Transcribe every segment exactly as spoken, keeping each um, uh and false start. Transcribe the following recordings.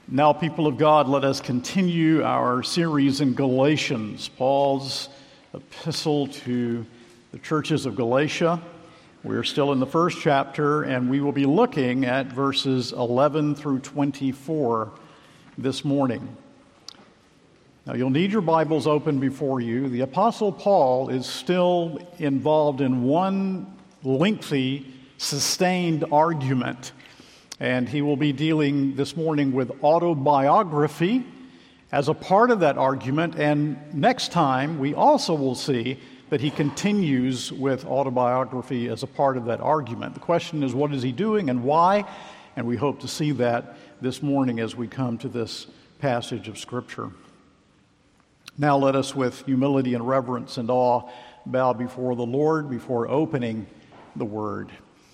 Now, people of God, let us continue our series in Galatians, Paul's epistle to the churches of Galatia. We're still in the first chapter, and we will be looking at verses eleven through twenty-four this morning. Now, you'll need your Bibles open before you. The Apostle Paul is still involved in one lengthy, sustained argument. And he will be dealing this morning with autobiography as a part of that argument. And next time, we also will see that he continues with autobiography as a part of that argument. The question is, what is he doing and why? And we hope to see that this morning as we come to this passage of Scripture. Now let us, with humility and reverence and awe, bow before the Lord before opening the Word.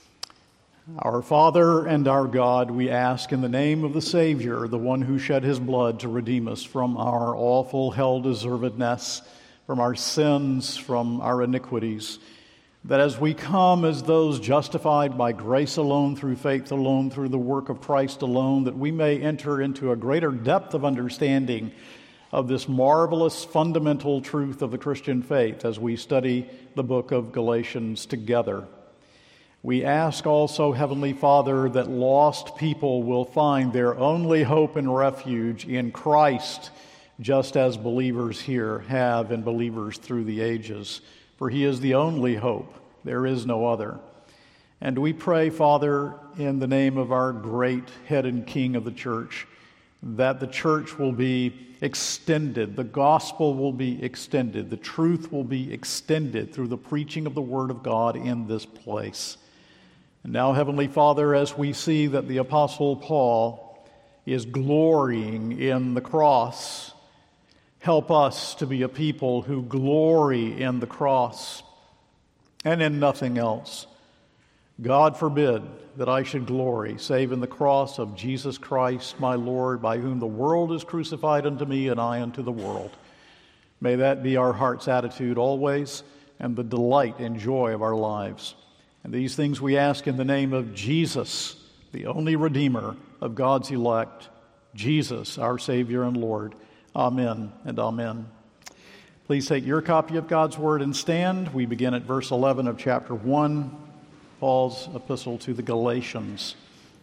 Our Father and our God, we ask in the name of the Savior, the one who shed his blood to redeem us from our awful hell-deservedness, from our sins, from our iniquities, that as we come as those justified by grace alone, through faith alone, through the work of Christ alone, that we may enter into a greater depth of understanding of this marvelous fundamental truth of the Christian faith as we study the book of Galatians together. We ask also, Heavenly Father, that lost people will find their only hope and refuge in Christ, just as believers here have and believers through the ages. For He is the only hope. There is no other. And we pray, Father, in the name of our great head and king of the church, that the church will be extended, the gospel will be extended, the truth will be extended through the preaching of the Word of God in this place. And now, Heavenly Father, as we see that the Apostle Paul is glorying in the cross, help us to be a people who glory in the cross and in nothing else. God forbid that I should glory, save in the cross of Jesus Christ, my Lord, by whom the world is crucified unto me and I unto the world. May that be our heart's attitude always and the delight and joy of our lives. And these things we ask in the name of Jesus, the only Redeemer of God's elect, Jesus, our Savior and Lord. Amen and amen. Please take your copy of God's Word and stand. We begin at verse eleven of chapter one, Paul's epistle to the Galatians.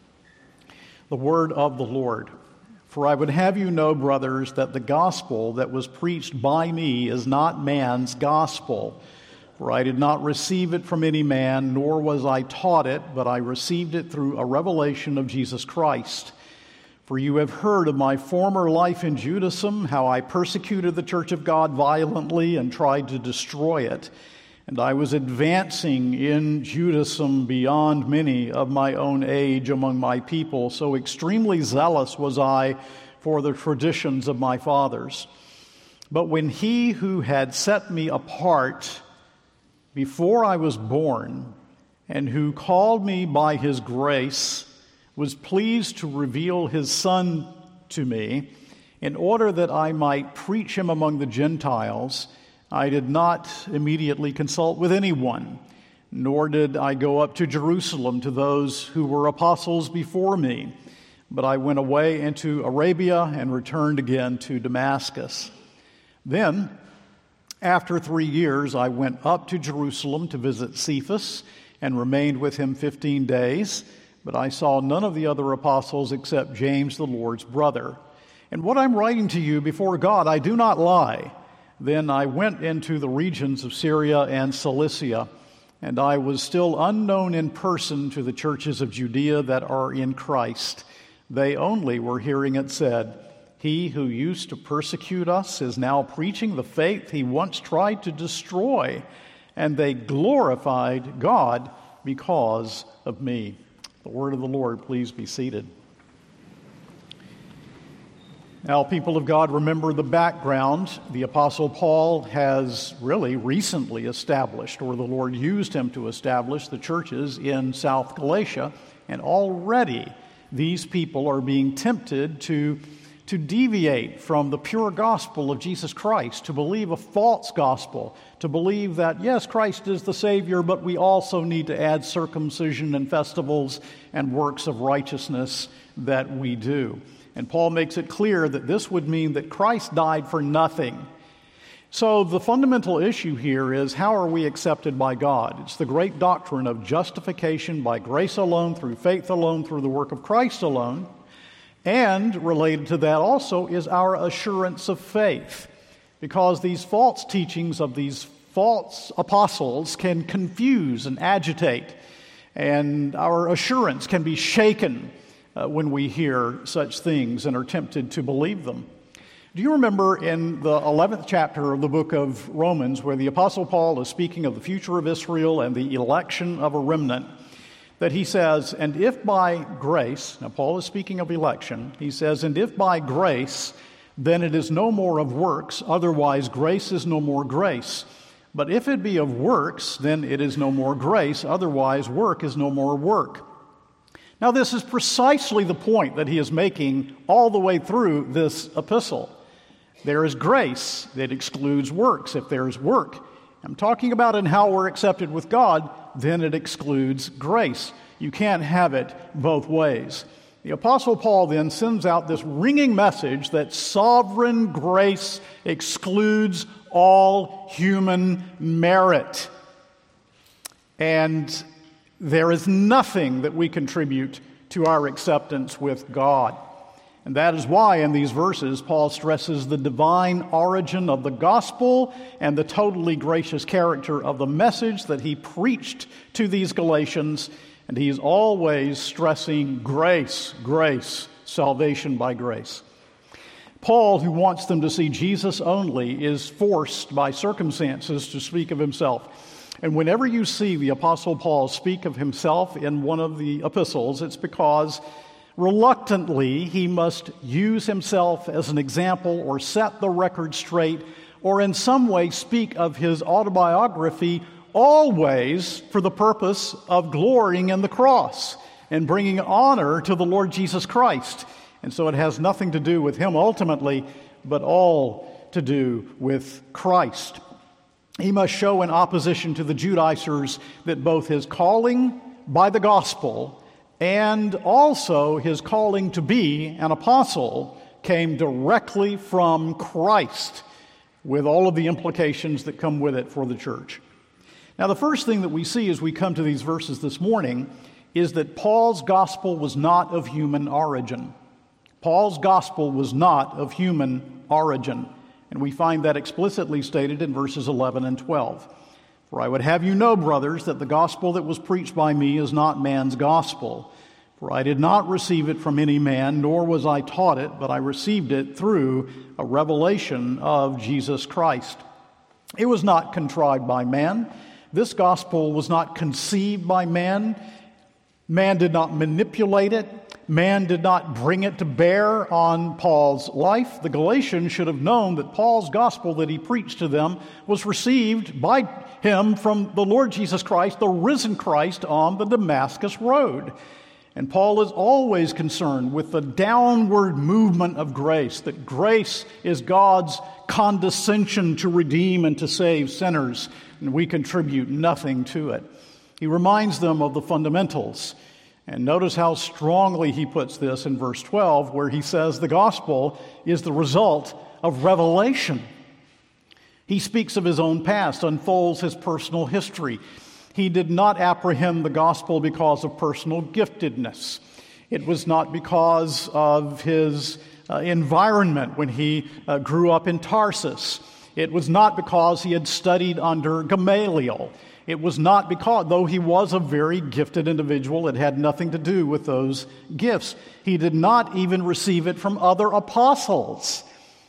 The word of the Lord. For I would have you know, brothers, that the gospel that was preached by me is not man's gospel. For I did not receive it from any man, nor was I taught it, but I received it through a revelation of Jesus Christ. For you have heard of my former life in Judaism, how I persecuted the church of God violently and tried to destroy it. And I was advancing in Judaism beyond many of my own age among my people, so extremely zealous was I for the traditions of my fathers. But when he who had set me apart before I was born, and who called me by his grace, was pleased to reveal his Son to me, in order that I might preach him among the Gentiles, I did not immediately consult with anyone, nor did I go up to Jerusalem to those who were apostles before me, but I went away into Arabia and returned again to Damascus. Then, after three years, I went up to Jerusalem to visit Cephas and remained with him fifteen days, but I saw none of the other apostles except James, the Lord's brother. And what I'm writing to you before God, I do not lie. Then I went into the regions of Syria and Cilicia, and I was still unknown in person to the churches of Judea that are in Christ. They only were hearing it said, He who used to persecute us is now preaching the faith he once tried to destroy, and they glorified God because of me. The word of the Lord, please be seated. Now, people of God, remember the background. The Apostle Paul has really recently established, or the Lord used him to establish, the churches in South Galatia, and already these people are being tempted to to deviate from the pure gospel of Jesus Christ, to believe a false gospel, to believe that, yes, Christ is the Savior, but we also need to add circumcision and festivals and works of righteousness that we do. And Paul makes it clear that this would mean that Christ died for nothing. So the fundamental issue here is, how are we accepted by God? It's the great doctrine of justification by grace alone, through faith alone, through the work of Christ alone. And related to that also is our assurance of faith, because these false teachings of these false apostles can confuse and agitate, and our assurance can be shaken uh, when we hear such things and are tempted to believe them. Do you remember in the eleventh chapter of the book of Romans, where the Apostle Paul is speaking of the future of Israel and the election of a remnant, that he says, and if by grace, now Paul is speaking of election, he says, and if by grace, then it is no more of works, otherwise grace is no more grace. But if it be of works, then it is no more grace, otherwise work is no more work. Now this is precisely the point that he is making all the way through this epistle. There is grace that excludes works. If there is work, I'm talking about in how we're accepted with God, then it excludes grace. You can't have it both ways. The Apostle Paul then sends out this ringing message that sovereign grace excludes all human merit. And there is nothing that we contribute to our acceptance with God. And that is why in these verses Paul stresses the divine origin of the gospel and the totally gracious character of the message that he preached to these Galatians. And he is always stressing grace, grace, salvation by grace. Paul, who wants them to see Jesus only, is forced by circumstances to speak of himself. And whenever you see the Apostle Paul speak of himself in one of the epistles, it's because reluctantly he must use himself as an example or set the record straight or in some way speak of his autobiography, always for the purpose of glorying in the cross and bringing honor to the Lord Jesus Christ. And so it has nothing to do with him ultimately, but all to do with Christ. He must show in opposition to the Judaizers that both his calling by the gospel and also his calling to be an apostle came directly from Christ, with all of the implications that come with it for the church. Now, the first thing that we see as we come to these verses this morning is that Paul's gospel was not of human origin. Paul's gospel was not of human origin, and we find that explicitly stated in verses eleven and twelve. For I would have you know, brothers, that the gospel that was preached by me is not man's gospel. For I did not receive it from any man, nor was I taught it, but I received it through a revelation of Jesus Christ. It was not contrived by man. This gospel was not conceived by man. Man did not manipulate it. Man did not bring it to bear on Paul's life. The Galatians should have known that Paul's gospel that he preached to them was received by him from the Lord Jesus Christ, the risen Christ, on the Damascus road. And Paul is always concerned with the downward movement of grace, that grace is God's condescension to redeem and to save sinners, and we contribute nothing to it. He reminds them of the fundamentals. And notice how strongly he puts this in verse twelve, where he says the gospel is the result of revelation. He speaks of his own past, unfolds his personal history. He did not apprehend the gospel because of personal giftedness. It was not because of his uh, environment when he uh, grew up in Tarsus. It was not because he had studied under Gamaliel. It was not because, though he was a very gifted individual, it had nothing to do with those gifts. He did not even receive it from other apostles.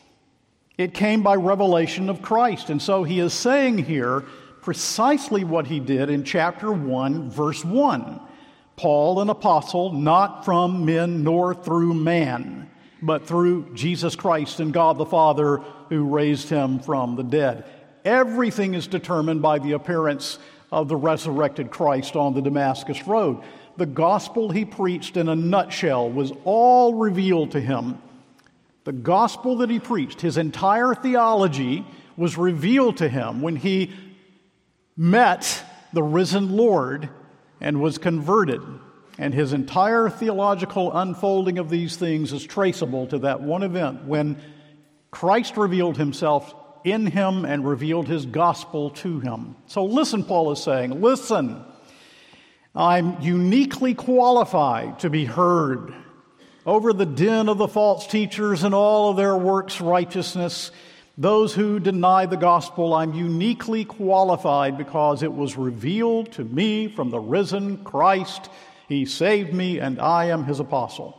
It came by revelation of Christ. And so he is saying here precisely what he did in chapter one, verse one. Paul, an apostle, not from men nor through man, but through Jesus Christ and God the Father who raised him from the dead. Everything is determined by the appearance of the resurrected Christ on the Damascus road. The gospel he preached in a nutshell was all revealed to him. The gospel that he preached, his entire theology, was revealed to him when he met the risen Lord and was converted. And his entire theological unfolding of these things is traceable to that one event when Christ revealed himself in him and revealed his gospel to him. So listen, Paul is saying, listen, I'm uniquely qualified to be heard over the din of the false teachers and all of their works righteousness. Those who deny the gospel, I'm uniquely qualified because it was revealed to me from the risen Christ. He saved me, and I am his apostle.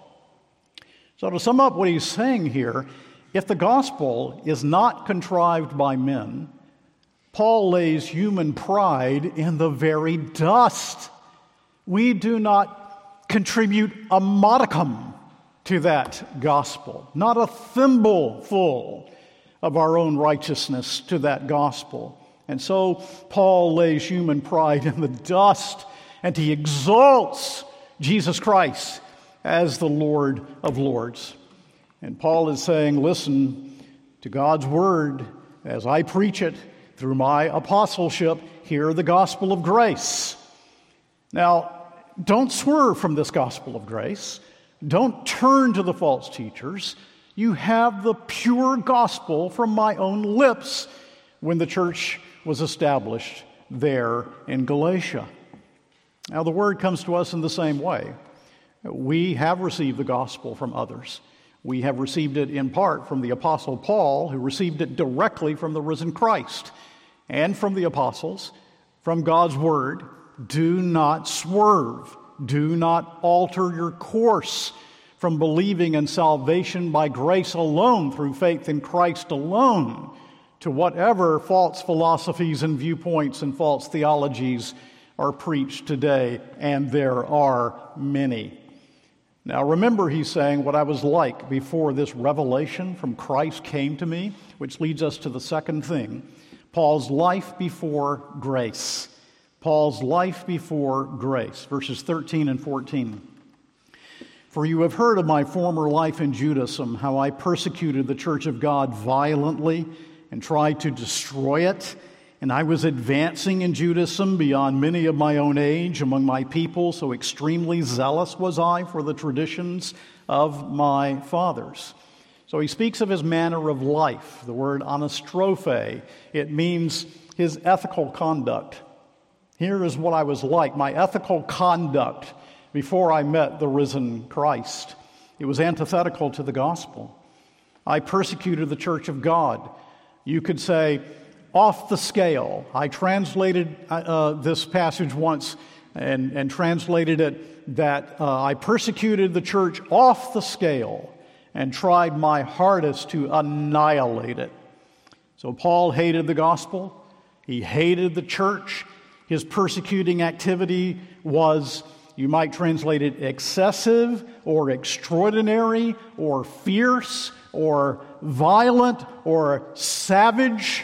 So to sum up what he's saying here, if the gospel is not contrived by men, Paul lays human pride in the very dust. We do not contribute a modicum to that gospel, not a thimbleful of our own righteousness to that gospel. And so Paul lays human pride in the dust, and he exalts Jesus Christ as the Lord of Lords. And Paul is saying, listen to God's word as I preach it through my apostleship. Hear the gospel of grace. Now, don't swerve from this gospel of grace. Don't turn to the false teachers. You have the pure gospel from my own lips when the church was established there in Galatia. Now, the word comes to us in the same way. We have received the gospel from others. We have received it in part from the Apostle Paul, who received it directly from the risen Christ, and from the apostles, from God's word. Do not swerve. Do not alter your course from believing in salvation by grace alone, through faith in Christ alone, to whatever false philosophies and viewpoints and false theologies are preached today, and there are many. Now remember, he's saying what I was like before this revelation from Christ came to me, which leads us to the second thing, Paul's life before grace. Paul's life before grace, verses thirteen and fourteen. For you have heard of my former life in Judaism, how I persecuted the church of God violently and tried to destroy it. And I was advancing in Judaism beyond many of my own age among my people, so extremely zealous was I for the traditions of my fathers. So he speaks of his manner of life, the word anastrophe. It means his ethical conduct. Here is what I was like, my ethical conduct before I met the risen Christ. It was antithetical to the gospel. I persecuted the church of God. You could say, off the scale. I translated uh, this passage once and, and translated it that uh, I persecuted the church off the scale and tried my hardest to annihilate it. So Paul hated the gospel. He hated the church. His persecuting activity was, you might translate it, excessive or extraordinary or fierce or violent or savage.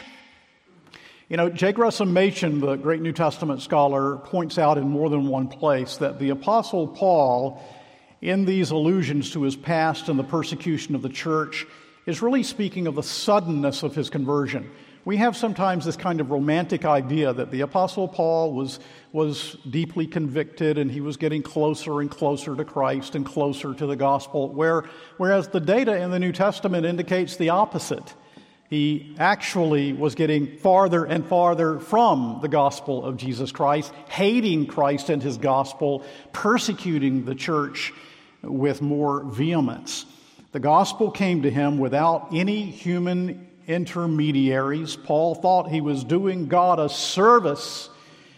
You know, J. Gresham Machen, the great New Testament scholar, points out in more than one place that the Apostle Paul, in these allusions to his past and the persecution of the church, is really speaking of the suddenness of his conversion. We have sometimes this kind of romantic idea that the Apostle Paul was, was deeply convicted and he was getting closer and closer to Christ and closer to the gospel, where, whereas the data in the New Testament indicates the opposite. He actually was getting farther and farther from the gospel of Jesus Christ, hating Christ and his gospel, persecuting the church with more vehemence. The gospel came to him without any human intermediaries. Paul thought he was doing God a service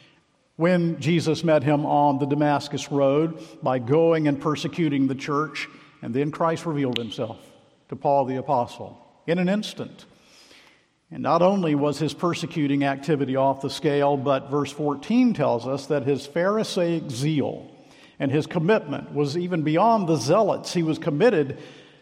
when Jesus met him on the Damascus Road by going and persecuting the church, and then Christ revealed himself to Paul the apostle in an instant. And not only was his persecuting activity off the scale, but verse fourteen tells us that his Pharisaic zeal and his commitment was even beyond the zealots. He was committed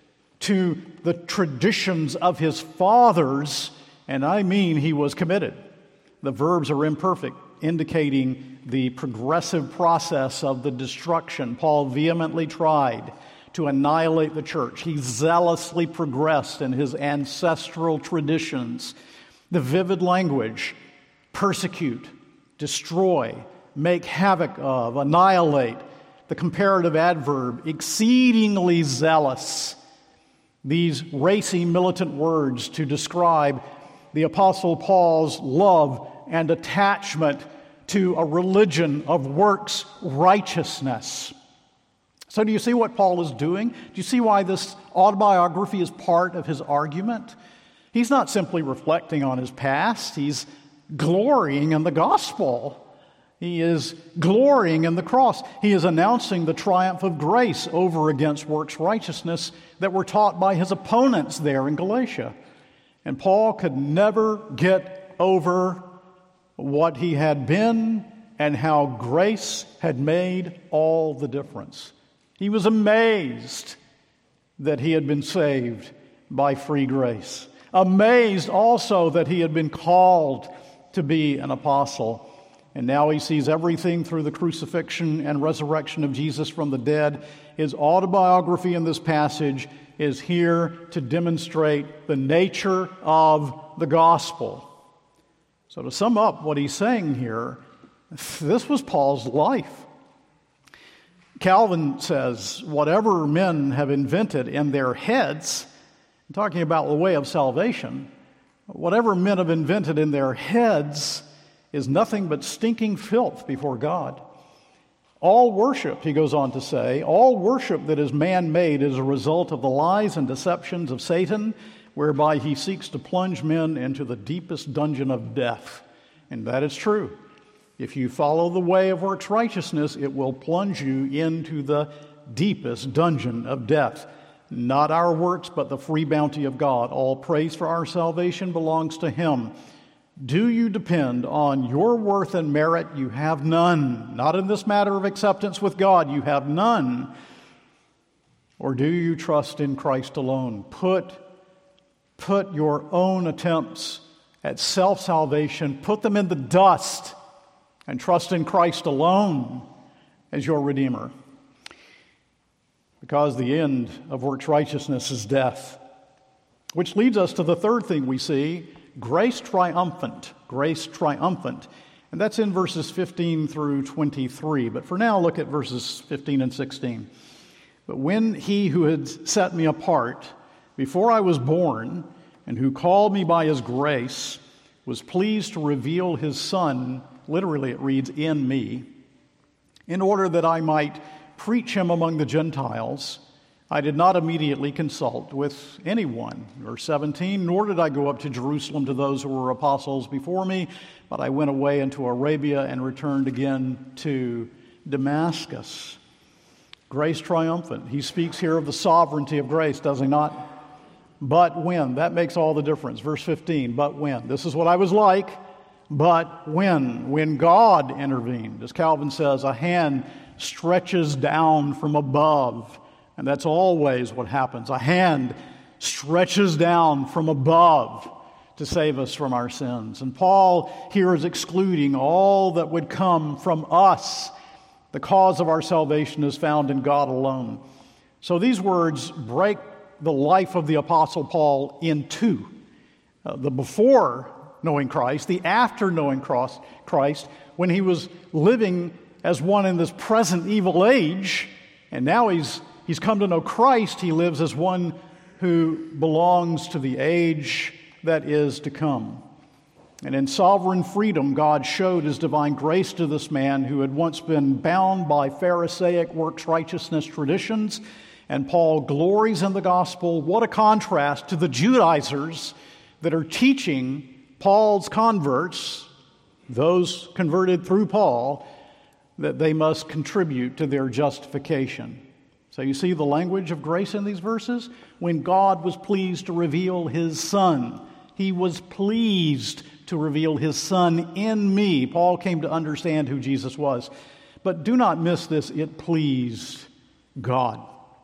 to the traditions of his fathers, and I mean he was committed. The verbs are imperfect, indicating the progressive process of the destruction. Paul vehemently tried to annihilate the church. He zealously progressed in his ancestral traditions. The vivid language, persecute, destroy, make havoc of, annihilate, the comparative adverb, exceedingly zealous. These racy, militant words to describe the Apostle Paul's love and attachment to a religion of works righteousness. So do you see what Paul is doing? Do you see why this autobiography is part of his argument? He's not simply reflecting on his past. He's glorying in the gospel. He is glorying in the cross. He is announcing the triumph of grace over against works righteousness that were taught by his opponents there in Galatia. And Paul could never get over what he had been and how grace had made all the difference. He was amazed that he had been saved by free grace. Amazed also that he had been called to be an apostle. And now he sees everything through the crucifixion and resurrection of Jesus from the dead. His autobiography in this passage is here to demonstrate the nature of the gospel. So to sum up what he's saying here, this was Paul's life. Calvin says, whatever men have invented in their heads, talking about the way of salvation, whatever men have invented in their heads is nothing but stinking filth before God. All worship, he goes on to say, all worship that is man-made is a result of the lies and deceptions of Satan, whereby he seeks to plunge men into the deepest dungeon of death. And that is true. If you follow the way of works righteousness, it will plunge you into the deepest dungeon of death. Not our works, but the free bounty of God. All praise for our salvation belongs to Him. Do you depend on your worth and merit? You have none. Not in this matter of acceptance with God. You have none. Or do you trust in Christ alone? Put, put your own attempts at self-salvation, put them in the dust, and trust in Christ alone as your Redeemer. Because the end of works righteousness is death. Which leads us to the third thing we see, grace triumphant. Grace triumphant. And that's in verses fifteen through twenty-three. But for now, look at verses fifteen and sixteen. But when he who had set me apart before I was born, and who called me by his grace, was pleased to reveal his Son, literally it reads, in me, in order that I might preach him among the Gentiles, I did not immediately consult with anyone. Verse seventeen, nor did I go up to Jerusalem to those who were apostles before me, but I went away into Arabia and returned again to Damascus. Grace triumphant. He speaks here of the sovereignty of grace, does he not? But when? That makes all the difference. Verse fifteen, but when? This is what I was like, but when? When God intervened. As Calvin says, a hand stretches down from above. And that's always what happens. A hand stretches down from above to save us from our sins. And Paul here is excluding all that would come from us. The cause of our salvation is found in God alone. So these words break the life of the Apostle Paul in two. Uh, the before knowing Christ, the after knowing Christ, when he was living as one in this present evil age, and now he's he's come to know Christ. He lives as one who belongs to the age that is to come. And in sovereign freedom, God showed his divine grace to this man who had once been bound by Pharisaic works righteousness traditions. And Paul glories in the gospel. What a contrast to the Judaizers that are teaching Paul's converts, those converted through Paul, that they must contribute to their justification. So you see the language of grace in these verses? When God was pleased to reveal his Son, he was pleased to reveal his Son in me. Paul came to understand who Jesus was. But do not miss this, it pleased God.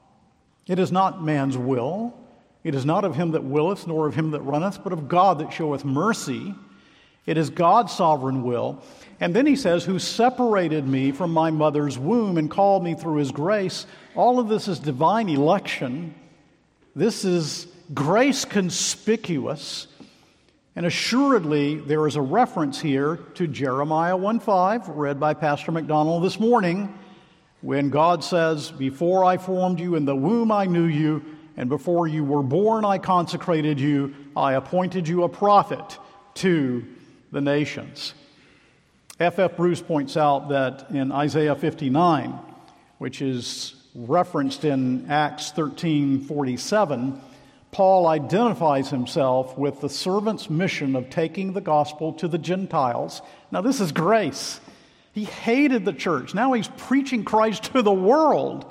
It is not man's will. It is not of him that willeth, nor of him that runneth, but of God that showeth mercy. It is God's sovereign will. And then he says, who separated me from my mother's womb and called me through his grace. All of this is divine election. This is grace conspicuous. And assuredly, there is a reference here to Jeremiah one five, read by Pastor McDonald this morning, when God says, before I formed you in the womb I knew you, and before you were born I consecrated you, I appointed you a prophet to the nations. F F Bruce points out that in Isaiah fifty-nine, which is referenced in Acts thirteen forty-seven, Paul identifies himself with the servant's mission of taking the gospel to the Gentiles. Now, this is grace. He hated the church. Now he's preaching Christ to the world.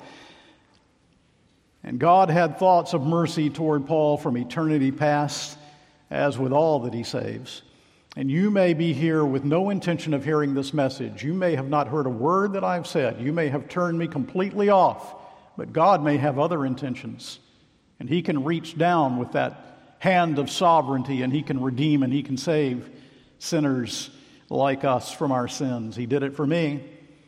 And God had thoughts of mercy toward Paul from eternity past, as with all that he saves. And you may be here with no intention of hearing this message. You may have not heard a word that I've said. You may have turned me completely off. But God may have other intentions. And he can reach down with that hand of sovereignty, and he can redeem and he can save sinners like us from our sins. He did it for me.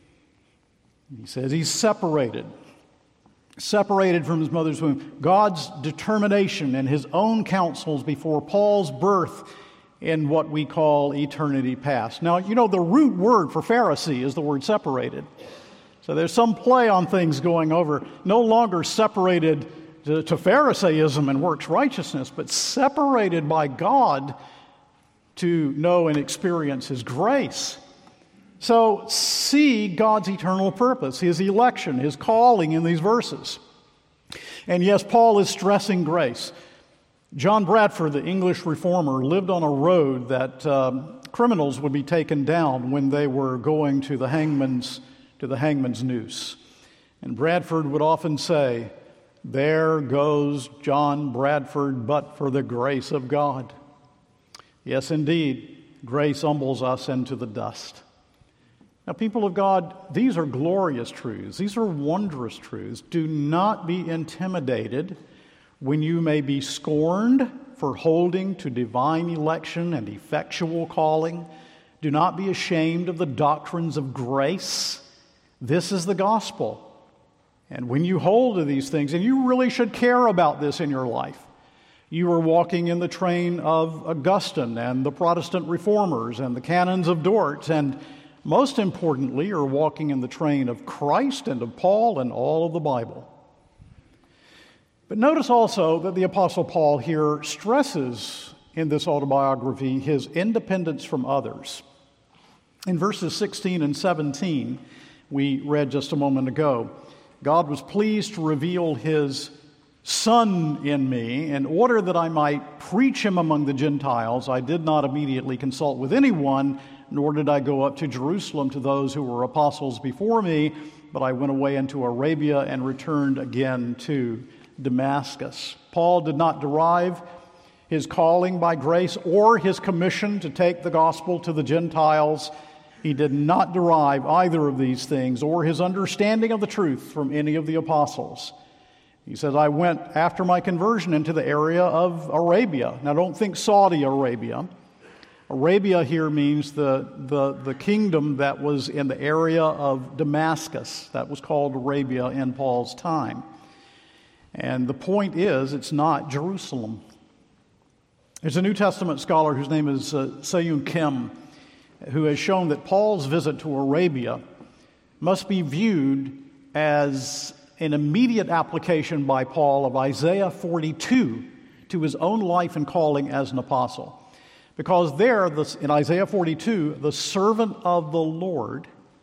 He says he's separated. Separated from his mother's womb. God's determination and his own counsels before Paul's birth in what we call eternity past. Now, you know, the root word for Pharisee is the word separated. So there's some play on things going over. No longer separated to, to Pharisaism and works righteousness, but separated by God to know and experience his grace. So see God's eternal purpose, his election, his calling in these verses. And yes, Paul is stressing grace. John Bradford, the English reformer, lived on a road that um, criminals would be taken down when they were going to the hangman's to the hangman's noose. And Bradford would often say, "There goes John Bradford, but for the grace of God." Yes, indeed, grace humbles us into the dust. Now, people of God, these are glorious truths. These are wondrous truths. Do not be intimidated when you may be scorned for holding to divine election and effectual calling. Do not be ashamed of the doctrines of grace. This is the gospel. And when you hold to these things, and you really should care about this in your life, you are walking in the train of Augustine and the Protestant reformers and the canons of Dort, and most importantly, you're walking in the train of Christ and of Paul and all of the Bible. But notice also that the Apostle Paul here stresses in this autobiography his independence from others. In verses sixteen and seventeen, we read just a moment ago, God was pleased to reveal his Son in me in order that I might preach him among the Gentiles. I did not immediately consult with anyone, nor did I go up to Jerusalem to those who were apostles before me, but I went away into Arabia and returned again to Damascus. Paul did not derive his calling by grace or his commission to take the gospel to the Gentiles. He did not derive either of these things or his understanding of the truth from any of the apostles. He says, I went after my conversion into the area of Arabia. Now, don't think Saudi Arabia. Arabia here means the, the, the kingdom that was in the area of Damascus. That was called Arabia in Paul's time. And the point is, it's not Jerusalem. There's a New Testament scholar whose name is uh, Seyoon Kim, who has shown that Paul's visit to Arabia must be viewed as an immediate application by Paul of Isaiah forty-two to his own life and calling as an apostle. Because there, in Isaiah forty-two, the servant of the Lord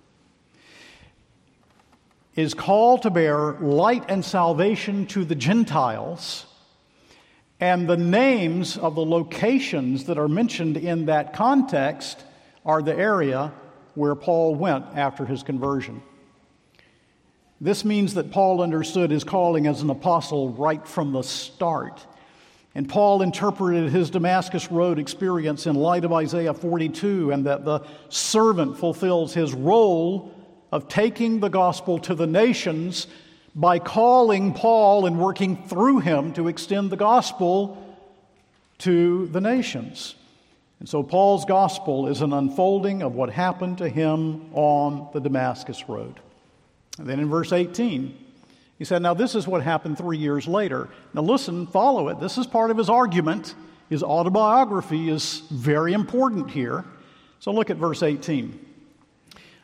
is called to bear light and salvation to the Gentiles, and the names of the locations that are mentioned in that context are the area where Paul went after his conversion. This means that Paul understood his calling as an apostle right from the start. And Paul interpreted his Damascus Road experience in light of Isaiah forty-two, and that the servant fulfills his role of taking the gospel to the nations by calling Paul and working through him to extend the gospel to the nations. And so Paul's gospel is an unfolding of what happened to him on the Damascus Road. And then in verse eighteen, he said, now this is what happened three years later. Now listen, follow it. This is part of his argument. His autobiography is very important here. So look at verse eighteen.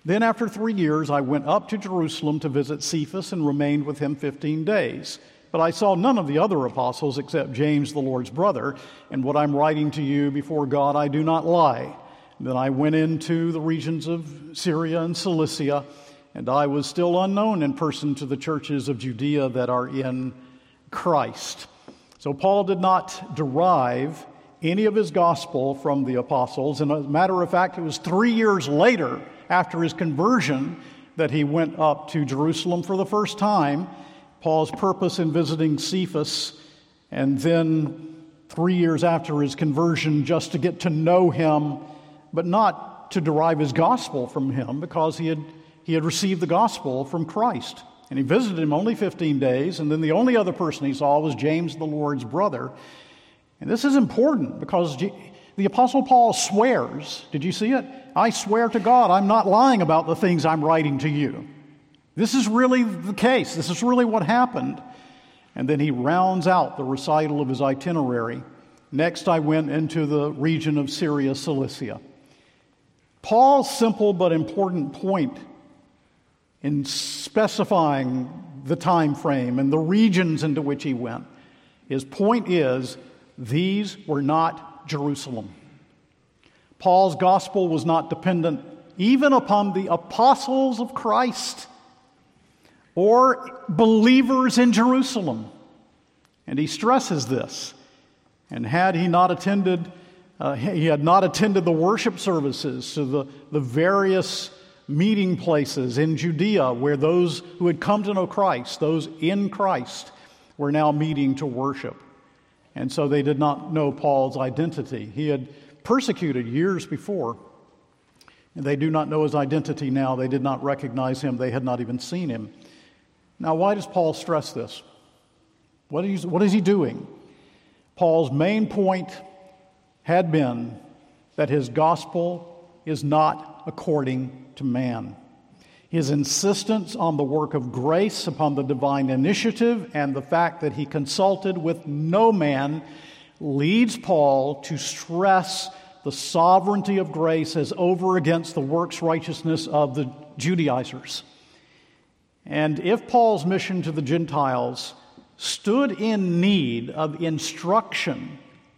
Then after three years I went up to Jerusalem to visit Cephas and remained with him fifteen days. But I saw none of the other apostles except James, the Lord's brother, and what I'm writing to you before God I do not lie. Then I went into the regions of Syria and Cilicia, and I was still unknown in person to the churches of Judea that are in Christ. So Paul did not derive any of his gospel from the apostles. And as a matter of fact, it was three years later, after his conversion, that he went up to Jerusalem for the first time. Paul's purpose in visiting Cephas, and then three years after his conversion, just to get to know him, but not to derive his gospel from him, because he had he had received the gospel from Christ. And he visited him only fifteen days, and then the only other person he saw was James, the Lord's brother. And this is important because the Apostle Paul swears. Did you see it? I swear to God, I'm not lying about the things I'm writing to you. This is really the case. This is really what happened. And then he rounds out the recital of his itinerary. Next, I went into the region of Syria, Cilicia. Paul's simple but important point in specifying the time frame and the regions into which he went, his point is, these were not Jerusalem. Paul's gospel was not dependent even upon the apostles of Christ or believers in Jerusalem. And he stresses this. And had he not attended, uh, he had not attended the worship services to the, the various meeting places in Judea where those who had come to know Christ, those in Christ, were now meeting to worship. And so they did not know Paul's identity. He had persecuted years before. And they do not know his identity now. They did not recognize him. They had not even seen him. Now, why does Paul stress this? What is, what is he doing? Paul's main point had been that his gospel is not according to man. His insistence on the work of grace, upon the divine initiative, and the fact that he consulted with no man leads Paul to stress the sovereignty of grace as over against the works righteousness of the Judaizers. And if Paul's mission to the Gentiles stood in need of instruction,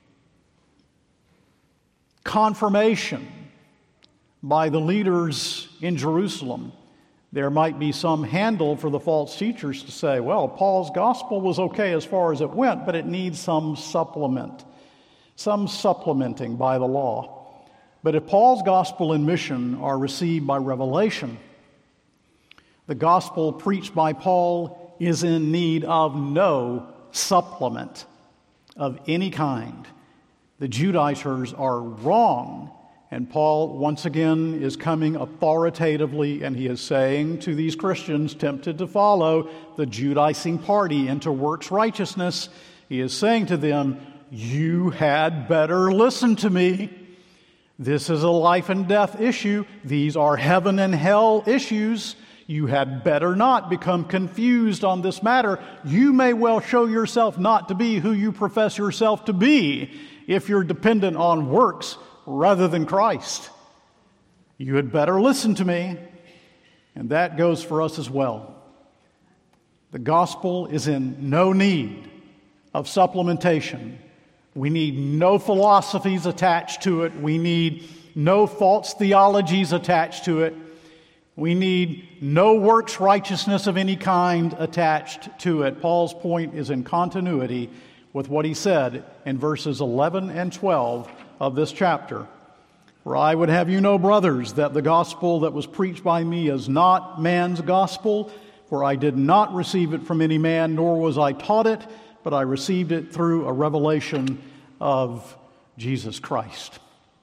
confirmation by the leaders in Jerusalem, there might be some handle for the false teachers to say, well, Paul's gospel was okay as far as it went, but it needs some supplement, some supplementing by the law. But if Paul's gospel and mission are received by revelation, the gospel preached by Paul is in need of no supplement of any kind. The Judaizers are wrong. And Paul, once again, is coming authoritatively, and he is saying to these Christians tempted to follow the Judaizing party into works righteousness, he is saying to them, you had better listen to me. This is a life and death issue. These are heaven and hell issues. You had better not become confused on this matter. You may well show yourself not to be who you profess yourself to be if you're dependent on works rather than Christ. You had better listen to me. And that goes for us as well. The gospel is in no need of supplementation. We need no philosophies attached to it. We need no false theologies attached to it. We need no works righteousness of any kind attached to it. Paul's point is in continuity with what he said in verses eleven and twelve of this chapter. For I would have you know, brothers, that the gospel that was preached by me is not man's gospel, for I did not receive it from any man, nor was I taught it, but I received it through a revelation of Jesus Christ.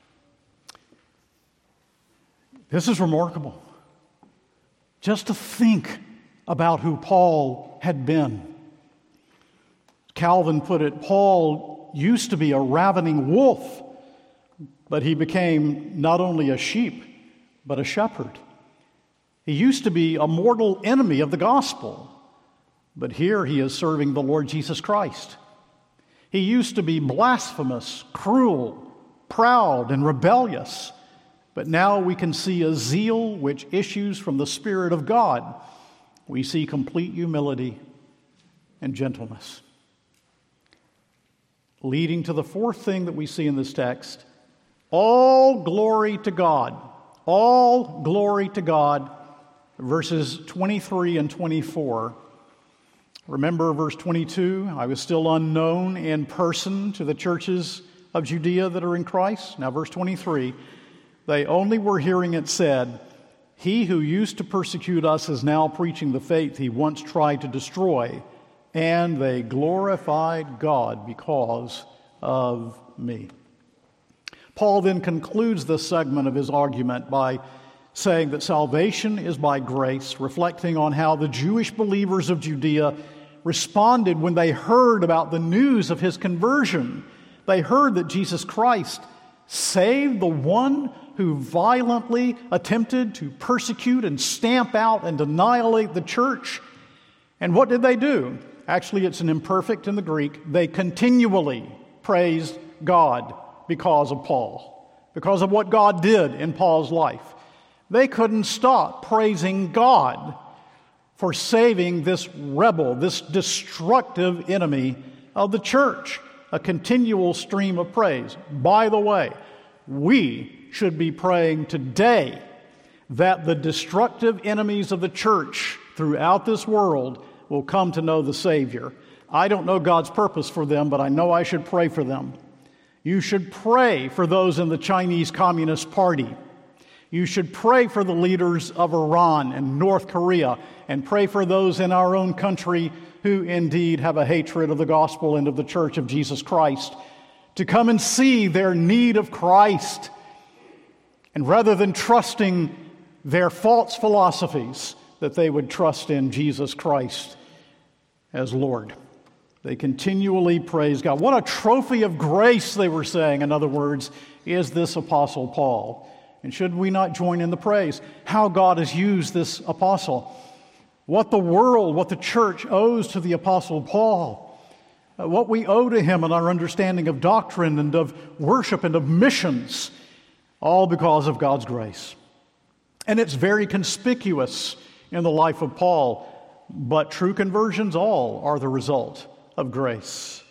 This is remarkable. Just to think about who Paul had been. Calvin put it, Paul used to be a ravening wolf, but he became not only a sheep, but a shepherd. He used to be a mortal enemy of the gospel, but here he is serving the Lord Jesus Christ. He used to be blasphemous, cruel, proud, and rebellious, But now we can see a zeal which issues from the Spirit of God. We see complete humility and gentleness. Leading to the fourth thing that we see in this text, all glory to God. All glory to God, verses twenty-three and twenty-four. Remember verse twenty-two, I was still unknown in person to the churches of Judea that are in Christ. Now verse twenty-three, they only were hearing it said, he who used to persecute us is now preaching the faith he once tried to destroy, and they glorified God because of me. Paul then concludes this segment of his argument by saying that salvation is by grace, reflecting on how the Jewish believers of Judea responded when they heard about the news of his conversion. They heard that Jesus Christ saved the one who violently attempted to persecute and stamp out and annihilate the church. And what did they do? Actually, it's an imperfect in the Greek. They continually praised God because of Paul, because of what God did in Paul's life. They couldn't stop praising God for saving this rebel, this destructive enemy of the church. A continual stream of praise. By the way, we should be praying today that the destructive enemies of the church throughout this world will come to know the Savior. I don't know God's purpose for them, but I know I should pray for them. You should pray for those in the Chinese Communist Party. You should pray for the leaders of Iran and North Korea, and pray for those in our own country who indeed have a hatred of the gospel and of the church of Jesus Christ, to come and see their need of Christ. And rather than trusting their false philosophies, that they would trust in Jesus Christ as Lord. They continually praise God. What a trophy of grace, they were saying, in other words, is this Apostle Paul. And should we not join in the praise? How God has used this apostle. What the world, what the church owes to the Apostle Paul. Uh, what we owe to him in our understanding of doctrine and of worship and of missions. All because of God's grace. And it's very conspicuous in the life of Paul. But true conversions all are the result of grace.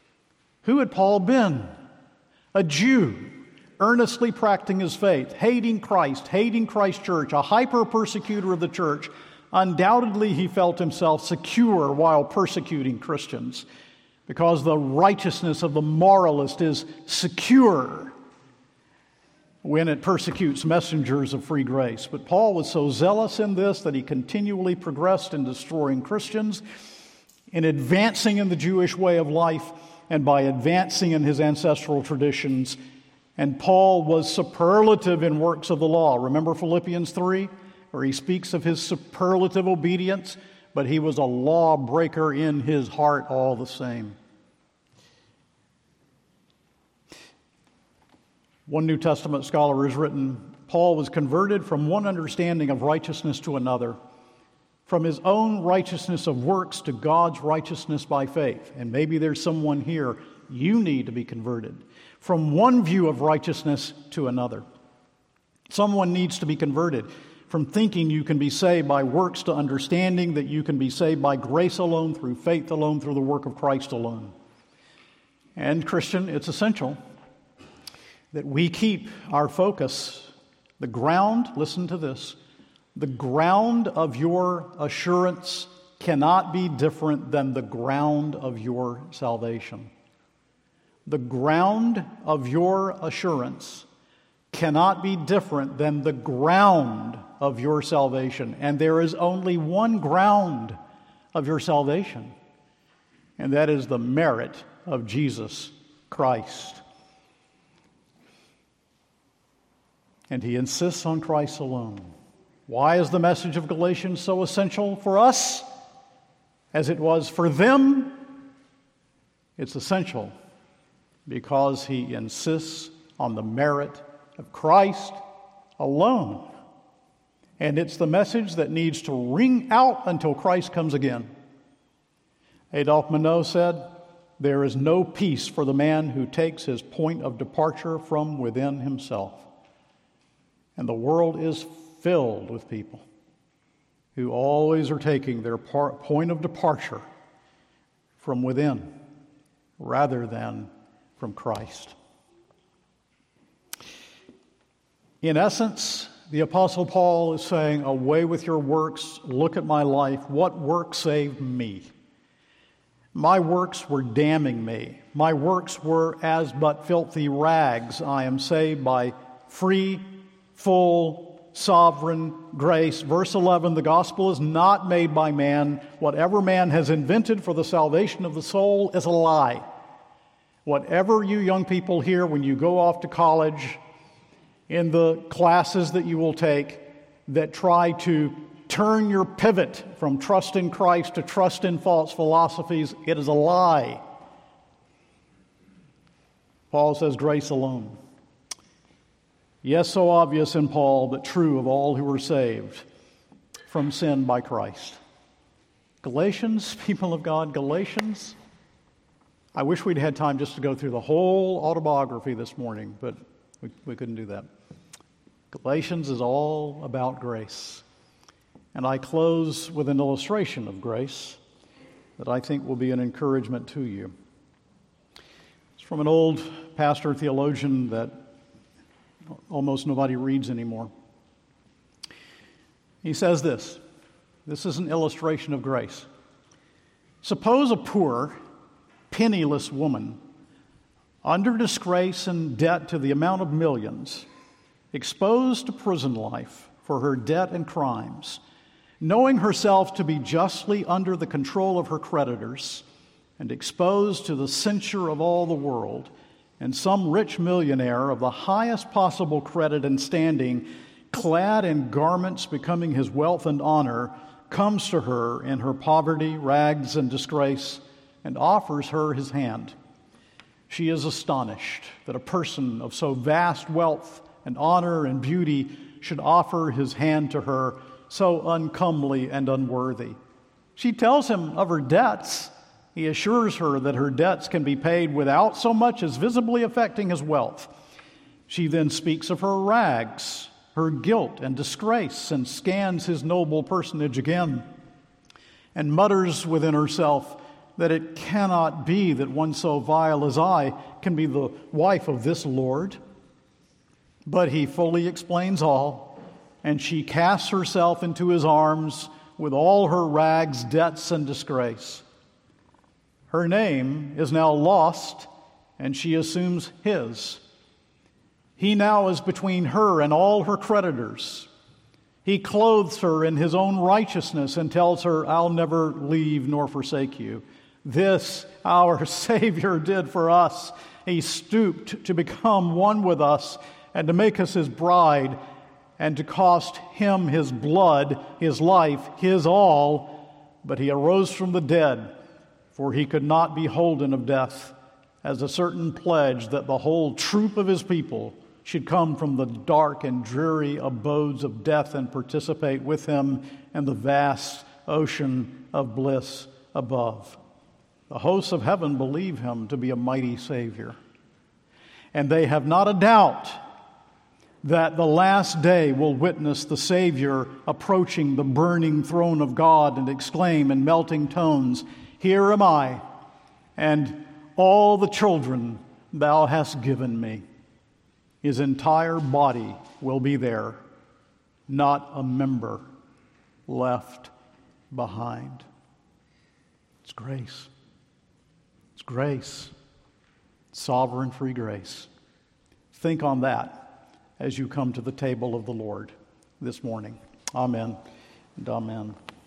Who had Paul been? A Jew, earnestly practicing his faith, hating Christ, hating Christ's church, a hyper-persecutor of the church. Undoubtedly, he felt himself secure while persecuting Christians, because the righteousness of the moralist is secure when it persecutes messengers of free grace. But Paul was so zealous in this that he continually progressed in destroying Christians, in advancing in the Jewish way of life, and by advancing in his ancestral traditions. And Paul was superlative in works of the law. Remember Philippians three, where he speaks of his superlative obedience, but he was a lawbreaker in his heart all the same. One New Testament scholar has written, Paul was converted from one understanding of righteousness to another, from his own righteousness of works to God's righteousness by faith. And maybe there's someone here, you need to be converted. From one view of righteousness to another. Someone needs to be converted from thinking you can be saved by works to understanding that you can be saved by grace alone, through faith alone, through the work of Christ alone. And Christian, it's essential that we keep our focus, the ground, listen to this, the ground of your assurance cannot be different than the ground of your salvation. The ground of your assurance cannot be different than the ground of your salvation. And there is only one ground of your salvation, and that is the merit of Jesus Christ. And he insists on Christ alone. Why is the message of Galatians so essential for us as it was for them? It's essential because he insists on the merit of Christ alone. And it's the message that needs to ring out until Christ comes again. Adolphe Menot said, "There is no peace for the man who takes his point of departure from within himself." And the world is filled with people who always are taking their par- point of departure from within rather than from Christ. In essence, the Apostle Paul is saying, away with your works, look at my life. What work saved me? My works were damning me. My works were as but filthy rags. I am saved by free, full, sovereign grace. Verse eleven, the gospel is not made by man. Whatever man has invented for the salvation of the soul is a lie. Whatever you young people hear when you go off to college, in the classes that you will take that try to turn your pivot from trust in Christ to trust in false philosophies, it is a lie. Paul says grace alone. Yes, so obvious in Paul, but true of all who are saved from sin by Christ. Galatians, people of God, Galatians. I wish we'd had time just to go through the whole autobiography this morning, but we, we couldn't do that. Galatians is all about grace. And I close with an illustration of grace that I think will be an encouragement to you. It's from an old pastor theologian that almost nobody reads anymore. He says this. This is an illustration of grace. Suppose a poor, penniless woman, under disgrace and debt to the amount of millions, exposed to prison life for her debt and crimes, knowing herself to be justly under the control of her creditors and exposed to the censure of all the world, and some rich millionaire of the highest possible credit and standing, clad in garments becoming his wealth and honor, comes to her in her poverty, rags, and disgrace, and offers her his hand. She is astonished that a person of so vast wealth and honor and beauty should offer his hand to her, so uncomely and unworthy. She tells him of her debts. He assures her that her debts can be paid without so much as visibly affecting his wealth. She then speaks of her rags, her guilt and disgrace, and scans his noble personage again, and mutters within herself that it cannot be that one so vile as I can be the wife of this Lord. But he fully explains all, and she casts herself into his arms with all her rags, debts, and disgrace. Her name is now lost, and she assumes his. He now is between her and all her creditors. He clothes her in his own righteousness and tells her, I'll never leave nor forsake you. This our Savior did for us. He stooped to become one with us and to make us his bride and to cost him his blood, his life, his all. But he arose from the dead, for he could not be holden of death, as a certain pledge that the whole troop of his people should come from the dark and dreary abodes of death and participate with him in the vast ocean of bliss above. The hosts of heaven believe him to be a mighty Savior, and they have not a doubt that the last day will witness the Savior approaching the burning throne of God and exclaim in melting tones, Here am I, and all the children thou hast given me. His entire body will be there, not a member left behind. It's grace. It's grace. Sovereign free grace. Think on that as you come to the table of the Lord this morning. Amen and amen.